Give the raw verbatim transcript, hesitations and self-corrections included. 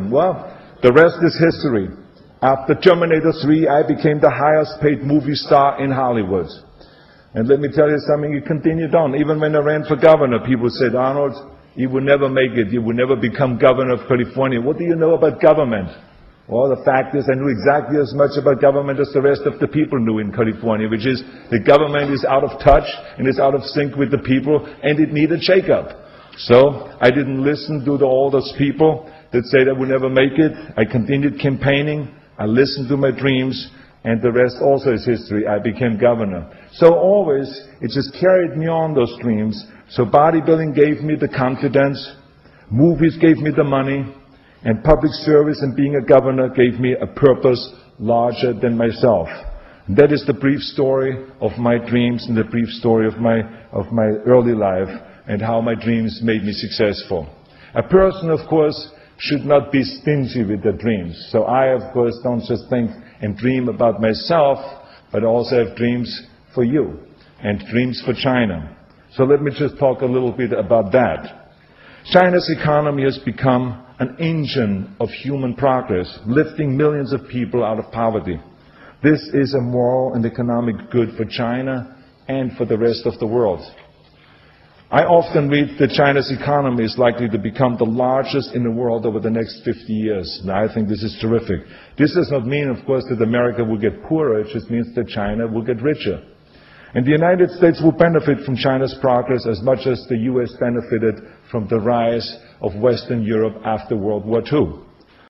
doing? Well, the rest is history. After Terminator three, I became the highest paid movie star in Hollywood. And let me tell you something, it continued on. Even when I ran for governor, people said, Arnold, you will never make it. You will never become governor of California. What do you know about government? Well, the fact is I knew exactly as much about government as the rest of the people knew in California, which is the government is out of touch and is out of sync with the people, and it needed shake-up. So I didn't listen to the, all those people that said I would never make it. I continued campaigning. I listened to my dreams, and the rest also is history. I became governor. So always, it just carried me on, those dreams. So bodybuilding gave me the confidence, movies gave me the money, and public service and being a governor gave me a purpose larger than myself. And that is the brief story of my dreams and the brief story of my, of my early life and how my dreams made me successful. A person, of course, should not be stingy with their dreams. So I, of course, don't just think and dream about myself, but also have dreams for you and dreams for China. So let me just talk a little bit about that. China's economy has become an engine of human progress, lifting millions of people out of poverty. This is a moral and economic good for China and for the rest of the world. I often read that China's economy is likely to become the largest in the world over the next fifty years. And I think this is terrific. This does not mean, of course, that America will get poorer. It just means that China will get richer. And the United States will benefit from China's progress as much as the U S benefited from the rise of Western Europe after World War Two.